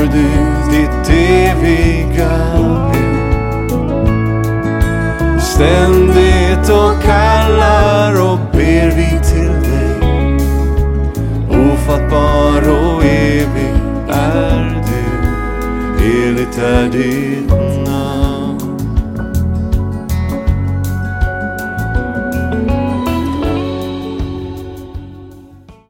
du ditt eviga hem. Ständigt och kallar och ber vi till dig. Ofattbar och evig är du, heligt är ditt namn.